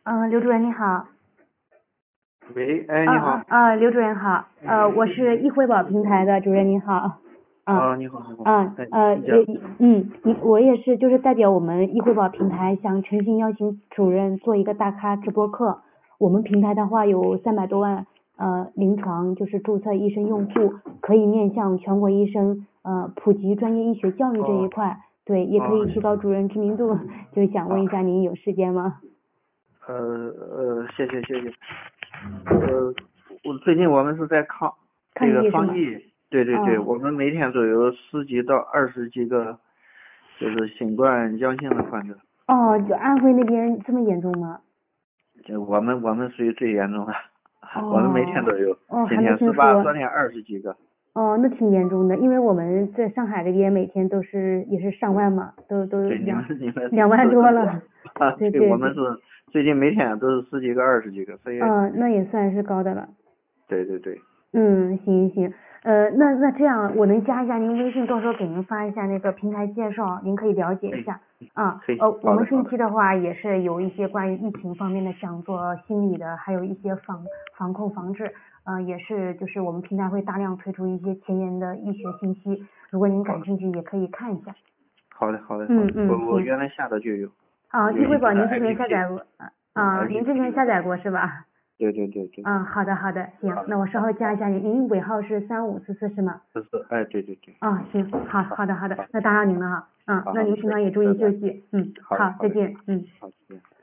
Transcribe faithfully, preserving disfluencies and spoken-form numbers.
嗯，刘主任你好。 喂，哎， 啊你好。 啊啊，刘主任好。呃，我是易惠宝平台的主任，你好。啊。 哦，你好，你好。 啊哎， 呃你讲。 嗯，你我也是，就是代表我们易惠宝平台向诚心邀请主任做一个大咖直播课。我们平台的话有三百多万呃临床就是注册医生用户，可以面向全国医生呃普及专业医学教育这一块。哦、对，也可以提高主任知名度。就想问一下您有时间吗？ 呃呃，谢谢谢谢。呃，我最近我们是在抗这个防疫，对对对， 哦、 我们每天都有十几到二十几个，就是新冠阳性的患者。 哦，就安徽那边这么严重吗？ 就我们我们属于最严重的， 哦、 我们每天都有， 哦， 今天十八，昨天二十几个。 哦，那挺严重的，因为我们在上海这边每天都是也是上万嘛，都都对，你两们你们两万多了。 啊， 对对， 我们是最近每天都是十几个、二十几个，所以。 嗯，那也算是高的了。 对对对。 嗯，行行，呃，那那这样我能加一下您微信，到时候给您发一下那个平台介绍，您可以了解一下。啊，呃，我们近期的话也是有一些关于疫情方面的讲座、心理的，还有一些防防控防治，呃，也是就是我们平台会大量推出一些前沿的医学信息，如果您感兴趣也可以看一下。 好的好的。 嗯嗯， 我我原来下的就有。 啊，易惠宝您之前下载过啊？您之前下载过是吧？ 对对对对。 嗯，好的好的，行，那我稍后加一下您，您尾号是三五四四是吗？ 四四，哎，对对对。 啊，行，好好的好的，那打扰您了哈，嗯，那您平常也注意休息，嗯，好，再见，嗯。 好，再见。